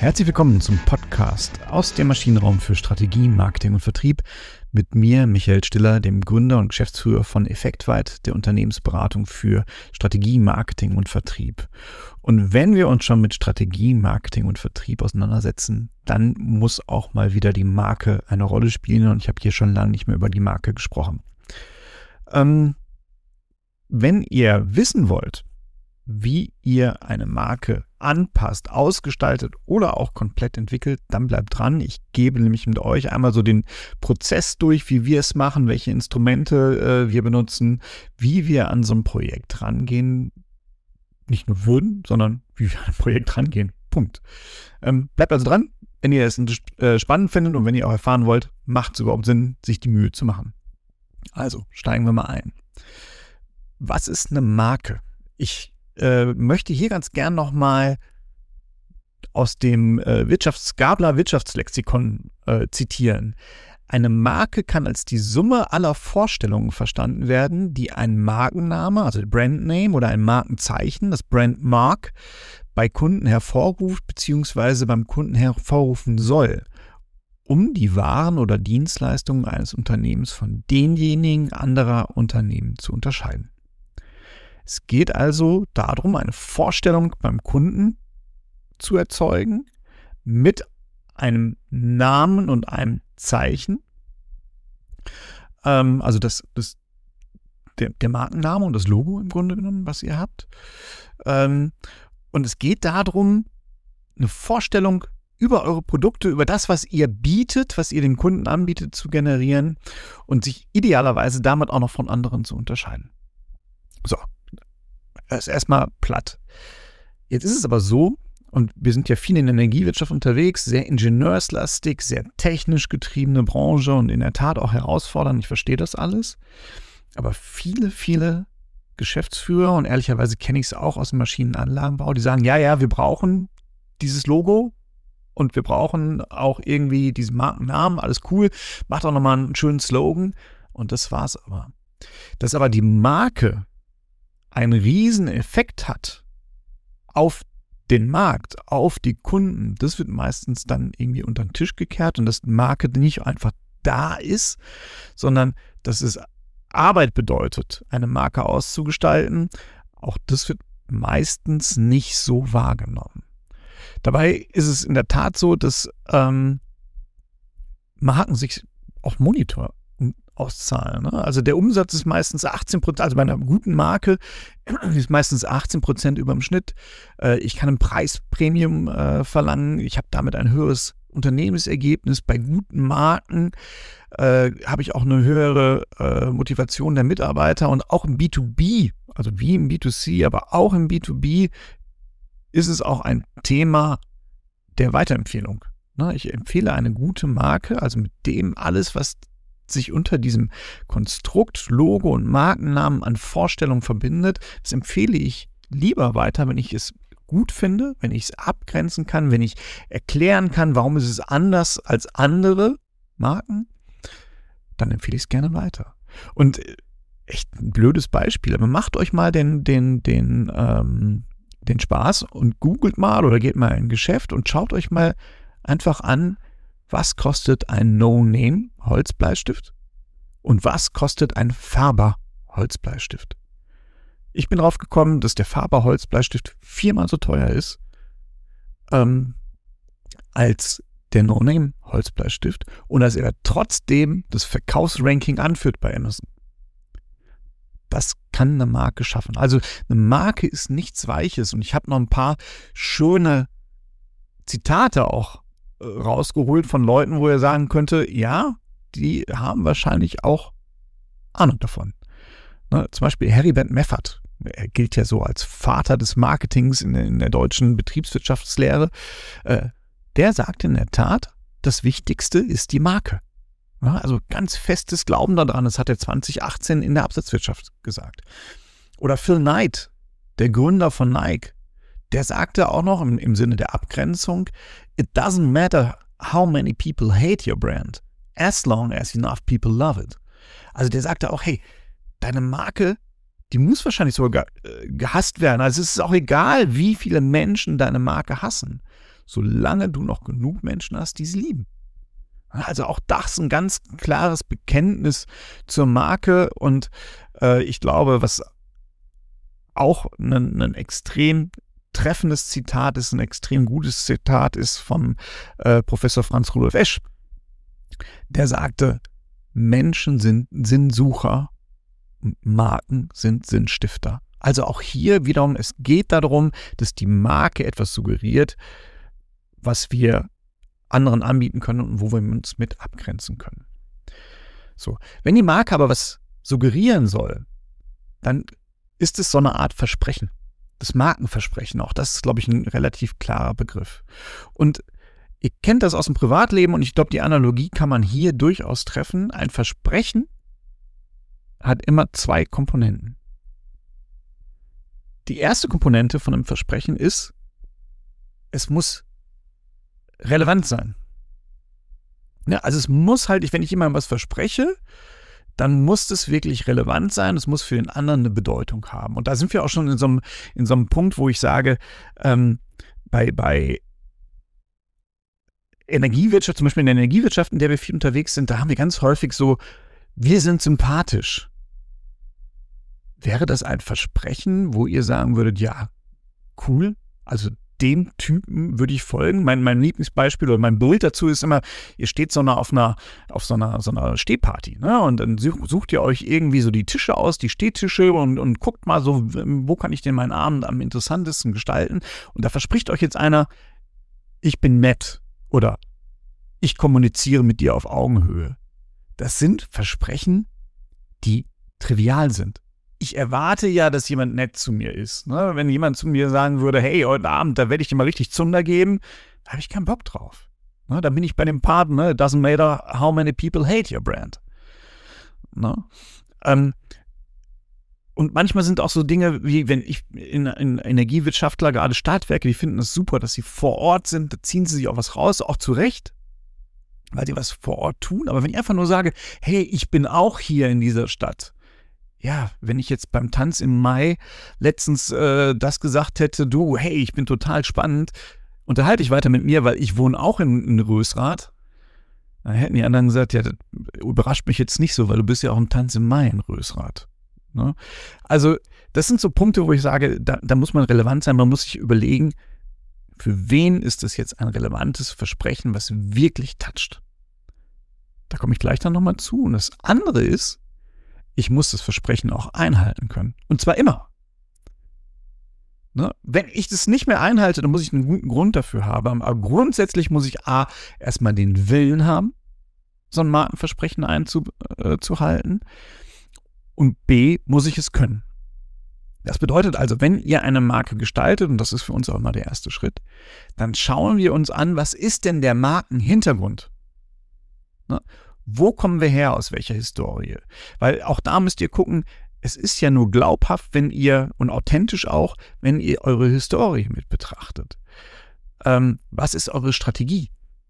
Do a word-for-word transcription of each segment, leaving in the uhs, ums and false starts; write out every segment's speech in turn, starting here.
Herzlich willkommen zum Podcast aus dem Maschinenraum für Strategie, Marketing und Vertrieb mit mir, Michael Stiller, dem Gründer und Geschäftsführer von Effektweit, der Unternehmensberatung für Strategie, Marketing und Vertrieb. Und wenn wir uns schon mit Strategie, Marketing und Vertrieb auseinandersetzen, dann muss auch mal wieder die Marke eine Rolle spielen und ich habe hier schon lange nicht mehr über die Marke gesprochen. Ähm, wenn ihr wissen wollt, wie ihr eine Marke anpasst, ausgestaltet oder auch komplett entwickelt, dann bleibt dran. Ich gebe nämlich mit euch einmal so den Prozess durch, wie wir es machen, welche Instrumente äh, wir benutzen, wie wir an so ein Projekt rangehen. Nicht nur würden, sondern wie wir an ein Projekt rangehen. Punkt. Ähm, bleibt also dran, wenn ihr es äh, spannend findet und wenn ihr auch erfahren wollt, macht es überhaupt Sinn, sich die Mühe zu machen. Also, steigen wir mal ein. Was ist eine Marke? Ich äh, möchte hier ganz gern nochmal aus dem äh, Wirtschafts- Gabler Wirtschaftslexikon äh, zitieren. Eine Marke kann als die Summe aller Vorstellungen verstanden werden, die ein Markenname, also Brandname oder ein Markenzeichen, das Brandmark, bei Kunden hervorruft bzw. beim Kunden hervorrufen soll, um die Waren oder Dienstleistungen eines Unternehmens von denjenigen anderer Unternehmen zu unterscheiden. Es geht also darum, eine Vorstellung beim Kunden zu erzeugen mit einem Namen und einem Zeichen. Ähm, also das, das, der, der Markenname und das Logo im Grunde genommen, was ihr habt. Ähm, und es geht darum, eine Vorstellung über eure Produkte, über das, was ihr bietet, was ihr dem Kunden anbietet, zu generieren und sich idealerweise damit auch noch von anderen zu unterscheiden. So, das ist erstmal platt. Jetzt ist es aber so, und wir sind ja viel in der Energiewirtschaft unterwegs, sehr ingenieurslastig, sehr technisch getriebene Branche und in der Tat auch herausfordernd. Ich verstehe das alles. Aber viele, viele Geschäftsführer, und ehrlicherweise kenne ich es auch aus dem Maschinenanlagenbau, die sagen, ja, ja, wir brauchen dieses Logo und wir brauchen auch irgendwie diesen Markennamen, alles cool, macht auch nochmal einen schönen Slogan und das war's aber. Dass aber die Marke einen riesen Effekt hat auf den Markt, auf die Kunden, das wird meistens dann irgendwie unter den Tisch gekehrt und dass die Marke nicht einfach da ist, sondern dass es Arbeit bedeutet, eine Marke auszugestalten. Auch das wird meistens nicht so wahrgenommen. Dabei ist es in der Tat so, dass ähm, Marken sich auf Monitor auszahlen. Ne? Also der Umsatz ist meistens achtzehn Prozent, also bei einer guten Marke ist meistens achtzehn Prozent über dem Schnitt. Äh, ich kann ein Preispremium äh, verlangen. Ich habe damit ein höheres Unternehmensergebnis. Bei guten Marken äh, habe ich auch eine höhere äh, Motivation der Mitarbeiter und auch im B zwei B, also wie im B zwei C, aber auch im B zwei B ist es auch ein Thema der Weiterempfehlung. Ne? Ich empfehle eine gute Marke, also mit dem alles, was sich unter diesem Konstrukt, Logo und Markennamen an Vorstellungen verbindet, das empfehle ich lieber weiter, wenn ich es gut finde, wenn ich es abgrenzen kann, wenn ich erklären kann, warum ist es anders als andere Marken, dann empfehle ich es gerne weiter. Und echt ein blödes Beispiel, aber macht euch mal den, den, den, ähm, den Spaß und googelt mal oder geht mal in ein Geschäft und schaut euch mal einfach an, was kostet ein No-Name-Holzbleistift und was kostet ein Faber-Holzbleistift? Ich bin drauf gekommen, dass der Faber-Holzbleistift viermal so teuer ist ähm, als der No-Name-Holzbleistift und dass er trotzdem das Verkaufsranking anführt bei Amazon. Das kann eine Marke schaffen. Also eine Marke ist nichts Weiches und ich habe noch ein paar schöne Zitate auch rausgeholt von Leuten, wo er sagen könnte, ja, die haben wahrscheinlich auch Ahnung davon. Ne, zum Beispiel Heribert Meffert, er gilt ja so als Vater des Marketings in, in der deutschen Betriebswirtschaftslehre, äh, der sagt in der Tat, das Wichtigste ist die Marke. Ja, also ganz festes Glauben daran, das hat er zwanzig achtzehn in der Absatzwirtschaft gesagt. Oder Phil Knight, der Gründer von Nike, der sagte auch noch im, im Sinne der Abgrenzung, it doesn't matter how many people hate your brand, as long as enough people love it. Also der sagte auch, hey, deine Marke, die muss wahrscheinlich sogar ge- gehasst werden. Also es ist auch egal, wie viele Menschen deine Marke hassen. solange du noch genug Menschen hast, die sie lieben. Also auch das ein ganz klares Bekenntnis zur Marke und äh, ich glaube, was auch ein, ein extrem treffendes Zitat ist, ein extrem gutes Zitat ist vom äh, Professor Franz Rudolf Esch. Der sagte, Menschen sind Sinnsucher, Marken sind Sinnstifter. Also auch hier wiederum, es geht darum, dass die Marke etwas suggeriert, was wir anderen anbieten können und wo wir uns mit abgrenzen können. So, wenn die Marke aber was suggerieren soll, dann ist es so eine Art Versprechen. Das Markenversprechen auch. Das ist, glaube ich, ein relativ klarer Begriff. Und ihr kennt das aus dem Privatleben und ich glaube, die Analogie kann man hier durchaus treffen. Ein Versprechen hat immer zwei Komponenten. Die erste Komponente von einem Versprechen ist, es muss relevant sein. Ja, also es muss halt, wenn ich jemandem was verspreche, dann muss es wirklich relevant sein, es muss für den anderen eine Bedeutung haben. Und da sind wir auch schon in so einem, in so einem Punkt, wo ich sage, ähm, bei, bei Energiewirtschaft, zum Beispiel in der Energiewirtschaft, in der wir viel unterwegs sind, da haben wir ganz häufig so, wir sind sympathisch. Wäre das ein Versprechen, wo ihr sagen würdet, ja, cool, also dem Typen würde ich folgen. Mein, mein Lieblingsbeispiel oder mein Bild dazu ist immer, ihr steht so eine, auf einer, auf so einer, so einer Stehparty, ne? Und dann sucht ihr euch irgendwie so die Tische aus, die Stehtische und, und guckt mal so, wo kann ich denn meinen Abend am interessantesten gestalten? Und da verspricht euch jetzt einer, ich bin nett oder ich kommuniziere mit dir auf Augenhöhe. Das sind Versprechen, die trivial sind. Ich erwarte ja, dass jemand nett zu mir ist. Ne? Wenn jemand zu mir sagen würde, hey, heute Abend, da werde ich dir mal richtig Zunder geben, da habe ich keinen Bock drauf. Ne? Dann bin ich bei dem Part, ne? It doesn't matter how many people hate your brand. Ne? Ähm, und manchmal sind auch so Dinge, wie wenn ich in, in Energiewirtschaftler, gerade Stadtwerke, die finden es super, dass sie vor Ort sind, da ziehen sie sich auch was raus, auch zu Recht, weil sie was vor Ort tun. Aber wenn ich einfach nur sage, hey, ich bin auch hier in dieser Stadt, ja, wenn ich jetzt beim Tanz im Mai letztens äh, das gesagt hätte, du, hey, ich bin total spannend, unterhalte ich weiter mit mir, weil ich wohne auch in, in Rösrath, dann hätten die anderen gesagt, ja, das überrascht mich jetzt nicht so, weil du bist ja auch im Tanz im Mai in Rösrath. Ne? Also das sind so Punkte, wo ich sage, da, da muss man relevant sein, man muss sich überlegen, für wen ist das jetzt ein relevantes Versprechen, was wirklich toucht. Da komme ich gleich dann nochmal zu. Und das andere ist, ich muss das Versprechen auch einhalten können. Und zwar immer. Ne? Wenn ich das nicht mehr einhalte, dann muss ich einen guten Grund dafür haben. Aber grundsätzlich muss ich A, erstmal den Willen haben, so ein Markenversprechen einzuhalten. Und B, muss ich es können. Das bedeutet also, wenn ihr eine Marke gestaltet, und das ist für uns auch mal der erste Schritt, dann schauen wir uns an, was ist denn der Markenhintergrund? Ne? Wo kommen wir her, aus welcher Historie? Weil auch da müsst ihr gucken, es ist ja nur glaubhaft, wenn ihr, und authentisch auch, wenn ihr eure Historie mit betrachtet. Ähm, was ist eure Strategie?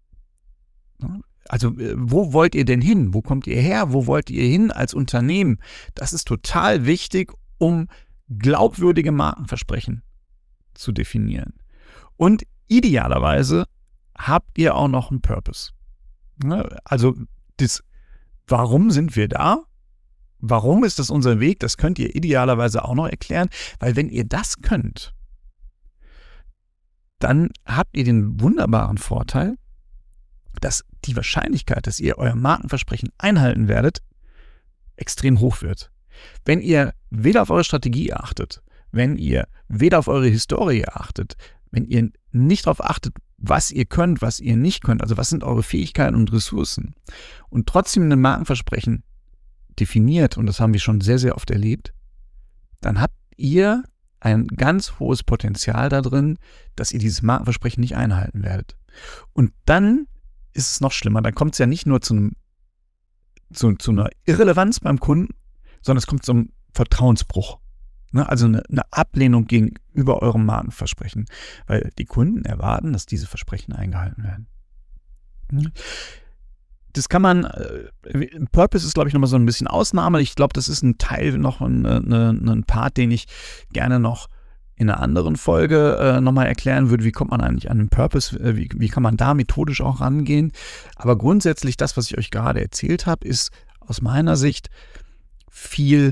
Also wo wollt ihr denn hin? Wo kommt ihr her? Wo wollt ihr hin als Unternehmen? Das ist total wichtig, um glaubwürdige Markenversprechen zu definieren. Und idealerweise habt ihr auch noch einen Purpose. Also das, warum sind wir da? Warum ist das unser Weg? Das könnt ihr idealerweise auch noch erklären, weil wenn ihr das könnt, dann habt ihr den wunderbaren Vorteil, dass die Wahrscheinlichkeit, dass ihr euer Markenversprechen einhalten werdet, extrem hoch wird. Wenn ihr weder auf eure Strategie achtet, wenn ihr weder auf eure Historie achtet, wenn ihr nicht darauf achtet, was ihr könnt, was ihr nicht könnt, also was sind eure Fähigkeiten und Ressourcen und trotzdem ein Markenversprechen definiert, und das haben wir schon sehr, sehr oft erlebt, dann habt ihr ein ganz hohes Potenzial da drin, dass ihr dieses Markenversprechen nicht einhalten werdet. Und dann ist es noch schlimmer, dann kommt es ja nicht nur zu, einem, zu, zu einer Irrelevanz beim Kunden, sondern es kommt zum Vertrauensbruch. Ne? Also eine, eine Ablehnung gegenüber eurem Markenversprechen, weil die Kunden erwarten, dass diese Versprechen eingehalten werden. Das kann man, äh, Purpose ist, glaube ich, nochmal so ein bisschen Ausnahme. Ich glaube, das ist ein Teil, noch ein, eine, ein Part, den ich gerne noch in einer anderen Folge äh, nochmal erklären würde, wie kommt man eigentlich an den Purpose, äh, wie, wie kann man da methodisch auch rangehen. Aber grundsätzlich das, was ich euch gerade erzählt habe, ist aus meiner Sicht viel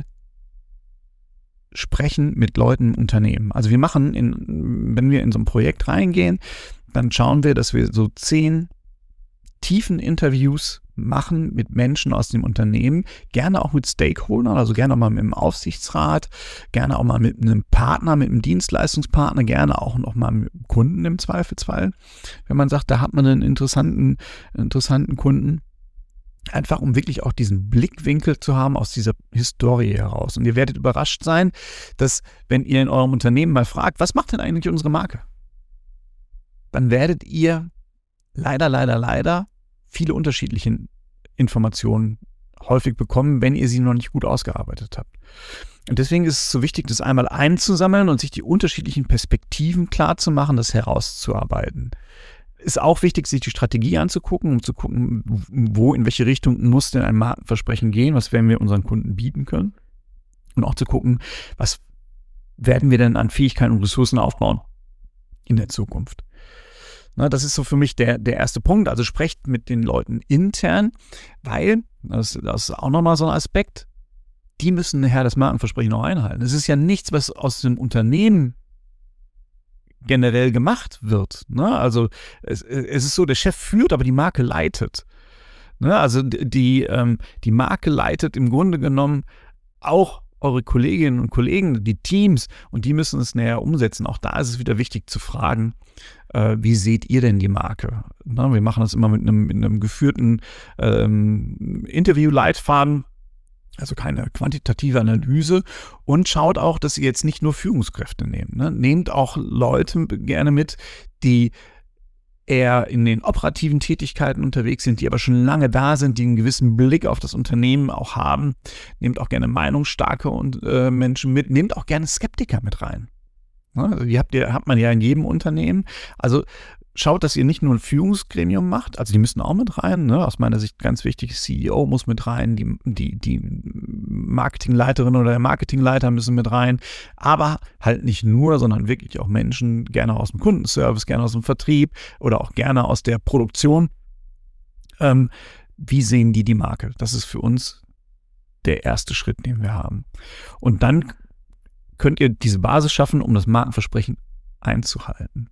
Sprechen mit Leuten im Unternehmen. Also wir machen, in, wenn wir in so ein Projekt reingehen, dann schauen wir, dass wir so zehn tiefen Interviews machen mit Menschen aus dem Unternehmen, gerne auch mit Stakeholdern, also gerne auch mal mit dem Aufsichtsrat, gerne auch mal mit einem Partner, mit einem Dienstleistungspartner, gerne auch noch mal mit dem Kunden im Zweifelsfall. Wenn man sagt, da hat man einen interessanten, interessanten Kunden, einfach um wirklich auch diesen Blickwinkel zu haben aus dieser Historie heraus. Und ihr werdet überrascht sein, dass wenn ihr in eurem Unternehmen mal fragt, was macht denn eigentlich unsere Marke? Dann werdet ihr leider, leider, leider viele unterschiedliche Informationen häufig bekommen, wenn ihr sie noch nicht gut ausgearbeitet habt. Und deswegen ist es so wichtig, das einmal einzusammeln und sich die unterschiedlichen Perspektiven klar zu machen, das herauszuarbeiten. Ist auch wichtig, sich die Strategie anzugucken, um zu gucken, wo, in welche Richtung muss denn ein Markenversprechen gehen, was werden wir unseren Kunden bieten können. Und auch zu gucken, was werden wir denn an Fähigkeiten und Ressourcen aufbauen in der Zukunft. Na, das ist so für mich der, der erste Punkt. Also sprecht mit den Leuten intern, weil, das, das ist auch nochmal so ein Aspekt, die müssen nachher das Markenversprechen auch einhalten. Es ist ja nichts, was aus dem Unternehmen generell gemacht wird. Ne? Also es, es ist so, der Chef führt, aber die Marke leitet. Ne? Also die, ähm, die Marke leitet im Grunde genommen auch eure Kolleginnen und Kollegen, die Teams, und die müssen es näher umsetzen. Auch da ist es wieder wichtig zu fragen, äh, wie seht ihr denn die Marke? Na, wir machen das immer mit einem, mit einem geführten ähm, Interview-Leitfaden, also keine quantitative Analyse, und schaut auch, dass ihr jetzt nicht nur Führungskräfte nehmt. Ne? Nehmt auch Leute gerne mit, die eher in den operativen Tätigkeiten unterwegs sind, die aber schon lange da sind, die einen gewissen Blick auf das Unternehmen auch haben. Nehmt auch gerne meinungsstarke und, äh, Menschen mit. Nehmt auch gerne Skeptiker mit rein. Ne? Also die habt ihr, hat man ja in jedem Unternehmen. Also schaut, dass ihr nicht nur ein Führungsgremium macht, also die müssen auch mit rein, ne? Aus meiner Sicht ganz wichtig, C E O muss mit rein, die, die, die Marketingleiterin oder der Marketingleiter müssen mit rein, aber halt nicht nur, sondern wirklich auch Menschen, gerne aus dem Kundenservice, gerne aus dem Vertrieb oder auch gerne aus der Produktion. Ähm, wie sehen die die Marke? Das ist für uns der erste Schritt, den wir haben. Und dann könnt ihr diese Basis schaffen, um das Markenversprechen einzuhalten.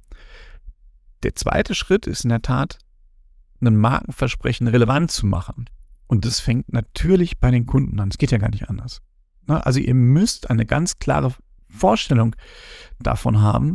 Der zweite Schritt ist in der Tat, ein Markenversprechen relevant zu machen. Und das fängt natürlich bei den Kunden an. Es geht ja gar nicht anders. Also ihr müsst eine ganz klare Vorstellung davon haben,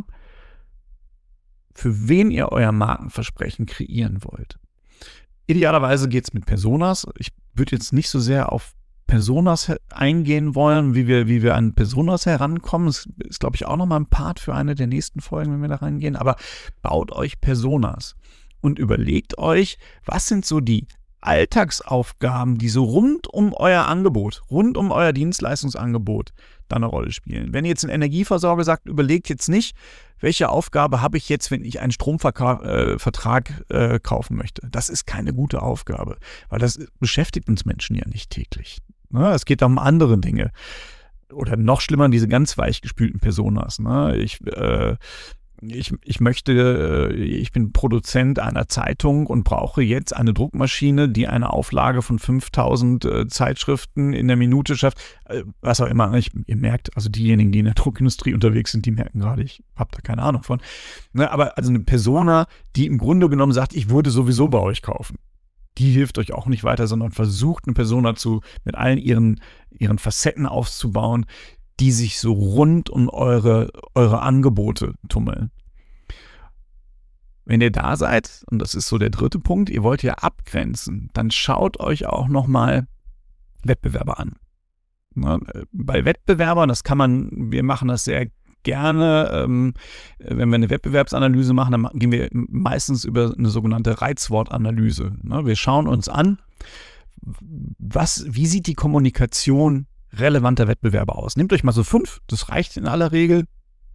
für wen ihr euer Markenversprechen kreieren wollt. Idealerweise geht es mit Personas. Ich würde jetzt nicht so sehr auf Personas eingehen wollen, wie wir, wie wir an Personas herankommen. Das ist, glaube ich, auch nochmal ein Part für eine der nächsten Folgen, wenn wir da reingehen. Aber baut euch Personas und überlegt euch, was sind so die Alltagsaufgaben, die so rund um euer Angebot, rund um euer Dienstleistungsangebot da eine Rolle spielen. Wenn ihr jetzt ein Energieversorger sagt, überlegt jetzt nicht, welche Aufgabe habe ich jetzt, wenn ich einen Stromvertrag äh, kaufen möchte. Das ist keine gute Aufgabe, weil das beschäftigt uns Menschen ja nicht täglich. Ne? Es geht um andere Dinge. Oder noch schlimmer, diese ganz weichgespülten Personas. Ne? Ich, äh, ich, ich möchte, ich bin Produzent einer Zeitung und brauche jetzt eine Druckmaschine, die eine Auflage von fünftausend äh, Zeitschriften in der Minute schafft. Äh, was auch immer. Ich, ihr merkt, also diejenigen, die in der Druckindustrie unterwegs sind, die merken gerade, ich habe da keine Ahnung von. Ne, aber also eine Persona, die im Grunde genommen sagt, ich würde sowieso bei euch kaufen. Die hilft euch auch nicht weiter, sondern versucht eine Persona zu, mit allen ihren, ihren Facetten aufzubauen, die sich so rund um eure, eure Angebote tummeln. Wenn ihr da seid, und das ist so der dritte Punkt, ihr wollt ja abgrenzen, dann schaut euch auch nochmal Wettbewerber an. Ne? Bei Wettbewerbern, das kann man, wir machen das sehr gerne, ähm, wenn wir eine Wettbewerbsanalyse machen, dann gehen wir meistens über eine sogenannte Reizwortanalyse. Ne? Wir schauen uns an, was, wie sieht die Kommunikation relevanter Wettbewerber aus. Nehmt euch mal so fünf, das reicht in aller Regel,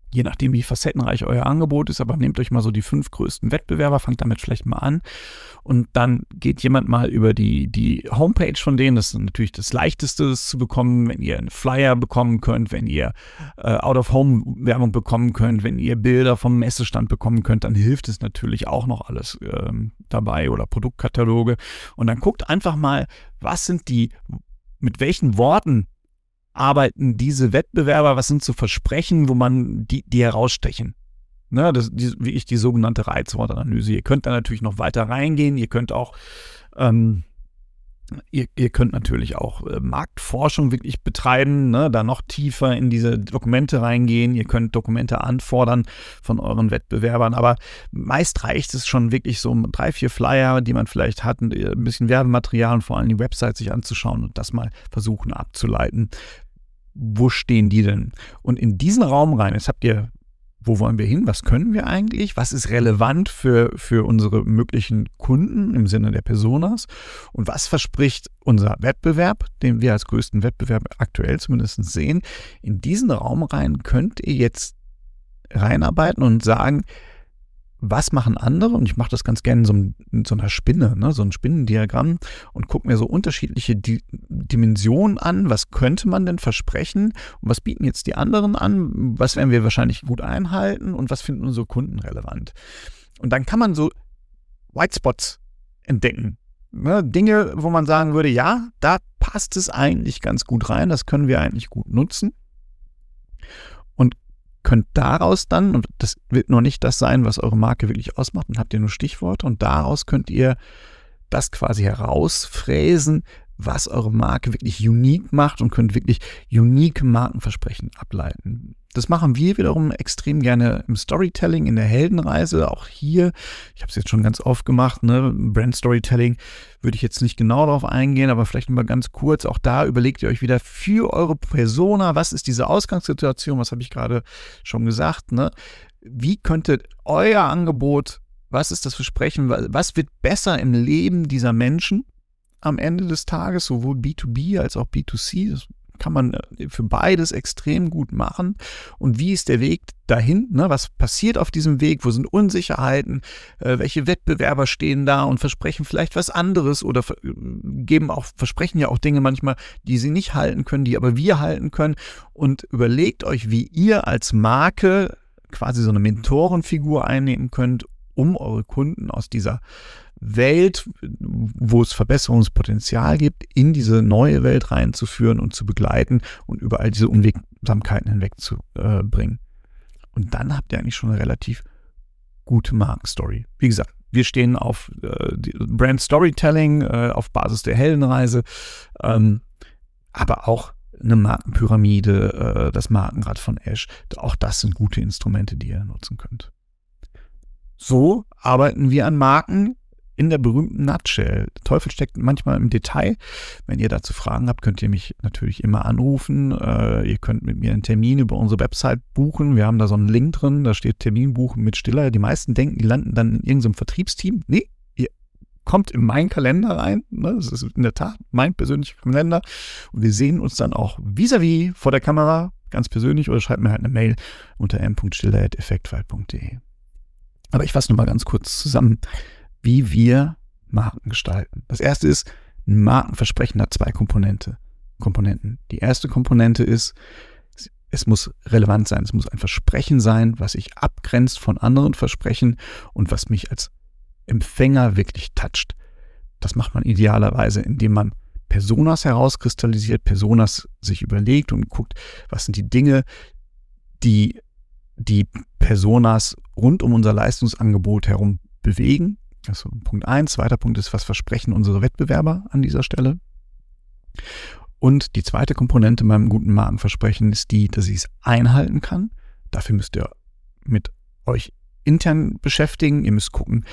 Je nachdem, wie facettenreich euer Angebot ist, aber nehmt euch mal so die fünf größten Wettbewerber, fangt damit vielleicht mal an und dann geht jemand mal über die, die Homepage von denen. Das ist natürlich das Leichteste, das zu bekommen, wenn ihr einen Flyer bekommen könnt, wenn ihr äh, Out-of-Home-Werbung bekommen könnt, wenn ihr Bilder vom Messestand bekommen könnt, dann hilft es natürlich auch noch alles ähm, dabei oder Produktkataloge. Und dann guckt einfach mal, was sind die, mit welchen Worten arbeiten diese Wettbewerber, was sind so Versprechen, wo man die, die herausstechen. Ne, das ist wie ich die sogenannte Reizwortanalyse. Ihr könnt da natürlich noch weiter reingehen, ihr könnt auch ähm, ihr, ihr könnt natürlich auch äh, Marktforschung wirklich betreiben, ne, da noch tiefer in diese Dokumente reingehen, ihr könnt Dokumente anfordern von euren Wettbewerbern, aber meist reicht es schon wirklich so drei, vier Flyer, die man vielleicht hat, ein bisschen Werbematerial und vor allem die Website sich anzuschauen und das mal versuchen abzuleiten. Wo stehen die denn? Und in diesen Raum rein, jetzt habt ihr, wo wollen wir hin? Was können wir eigentlich? Was ist relevant für, für unsere möglichen Kunden im Sinne der Personas? Und was verspricht unser Wettbewerb, den wir als größten Wettbewerb aktuell zumindest sehen? In diesen Raum rein könnt ihr jetzt reinarbeiten und sagen, was machen andere? Und ich mache das ganz gerne in so, in so einer Spinne, ne? So ein Spinnendiagramm und gucke mir so unterschiedliche Di- Dimensionen an. Was könnte man denn versprechen? Und was bieten jetzt die anderen an? Was werden wir wahrscheinlich gut einhalten? Und was finden unsere Kunden relevant? Und dann kann man so White Spots entdecken. Ne? Dinge, wo man sagen würde, ja, da passt es eigentlich ganz gut rein. Das können wir eigentlich gut nutzen. Und könnt daraus dann, und das wird noch nicht das sein, was eure Marke wirklich ausmacht, dann habt ihr nur Stichworte und daraus könnt ihr das quasi herausfräsen, was eure Marke wirklich unique macht und könnt wirklich unique Markenversprechen ableiten. Das machen wir wiederum extrem gerne im Storytelling, in der Heldenreise. Auch hier, ich habe es jetzt schon ganz oft gemacht, ne? Brand Storytelling würde ich jetzt nicht genau darauf eingehen, aber vielleicht mal ganz kurz. Auch da überlegt ihr euch wieder für eure Persona, was ist diese Ausgangssituation, was habe ich gerade schon gesagt, ne? Wie könnte euer Angebot, was ist das Versprechen, was wird besser im Leben dieser Menschen am Ende des Tages, sowohl B zwei B als auch B zwei C, das kann man für beides extrem gut machen. Und wie ist der Weg dahin? Ne? Was passiert auf diesem Weg? Wo sind Unsicherheiten? Äh, welche Wettbewerber stehen da und versprechen vielleicht was anderes oder ver- geben auch, versprechen ja auch Dinge manchmal, die sie nicht halten können, die aber wir halten können. Und überlegt euch, wie ihr als Marke quasi so eine Mentorenfigur einnehmen könnt, um eure Kunden aus dieser Welt, wo es Verbesserungspotenzial gibt, in diese neue Welt reinzuführen und zu begleiten und über all diese Unwegsamkeiten hinwegzubringen. Und dann habt ihr eigentlich schon eine relativ gute Markenstory. Wie gesagt, wir stehen auf äh, Brand Storytelling, äh, auf Basis der Heldenreise, ähm, aber auch eine Markenpyramide, äh, das Markenrad von Esch. Auch das sind gute Instrumente, die ihr nutzen könnt. So arbeiten wir an Marken in der berühmten Nutshell. Der Teufel steckt manchmal im Detail. Wenn ihr dazu Fragen habt, könnt ihr mich natürlich immer anrufen. Äh, ihr könnt mit mir einen Termin über unsere Website buchen. Wir haben da so einen Link drin, da steht Termin buchen mit Stiller. Die meisten denken, die landen dann in irgendeinem Vertriebsteam. Nee, ihr kommt in meinen Kalender rein. Ne? Das ist in der Tat mein persönlicher Kalender. Und wir sehen uns dann auch vis-à-vis vor der Kamera, ganz persönlich, oder schreibt mir halt eine Mail unter m punkt stiller at effektweit punkt de. Aber ich fasse nochmal ganz kurz zusammen, wie wir Marken gestalten. Das erste ist, ein Markenversprechen hat zwei Komponente, Komponenten. Die erste Komponente ist, es muss relevant sein. Es muss ein Versprechen sein, was sich abgrenzt von anderen Versprechen und was mich als Empfänger wirklich toucht. Das macht man idealerweise, indem man Personas herauskristallisiert, Personas sich überlegt und guckt, was sind die Dinge, die die Personas rund um unser Leistungsangebot herum bewegen. Also Punkt eins. Zweiter Punkt ist, was versprechen unsere Wettbewerber an dieser Stelle. Und die zweite Komponente beim guten Markenversprechen ist die, dass ich es einhalten kann. Dafür müsst ihr mit euch intern beschäftigen. Ihr müsst gucken,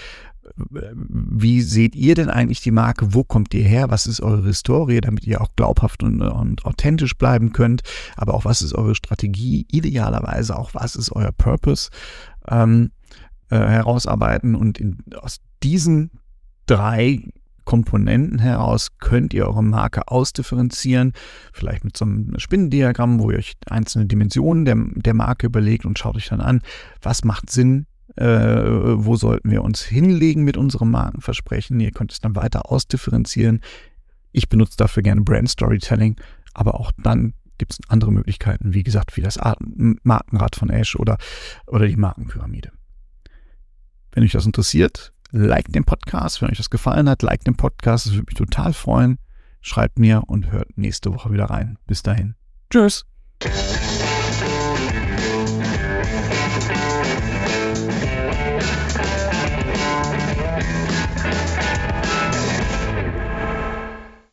wie seht ihr denn eigentlich die Marke? Wo kommt ihr her? Was ist eure Historie, damit ihr auch glaubhaft und, und authentisch bleiben könnt? Aber auch, was ist eure Strategie? Idealerweise auch, was ist euer Purpose? Ähm, äh, herausarbeiten und in, aus diesen drei Komponenten heraus könnt ihr eure Marke ausdifferenzieren, vielleicht mit so einem Spinnendiagramm, wo ihr euch einzelne Dimensionen der, der Marke überlegt und schaut euch dann an, was macht Sinn, äh, wo sollten wir uns hinlegen mit unserem Markenversprechen. Ihr könnt es dann weiter ausdifferenzieren. Ich benutze dafür gerne Brand Storytelling, aber auch dann gibt es andere Möglichkeiten, wie gesagt, wie das Markenrad von Ash oder, oder die Markenpyramide. Wenn euch das interessiert, liked den Podcast. Wenn euch das gefallen hat, liked den Podcast. Das würde mich total freuen. Schreibt mir und hört nächste Woche wieder rein. Bis dahin. Tschüss.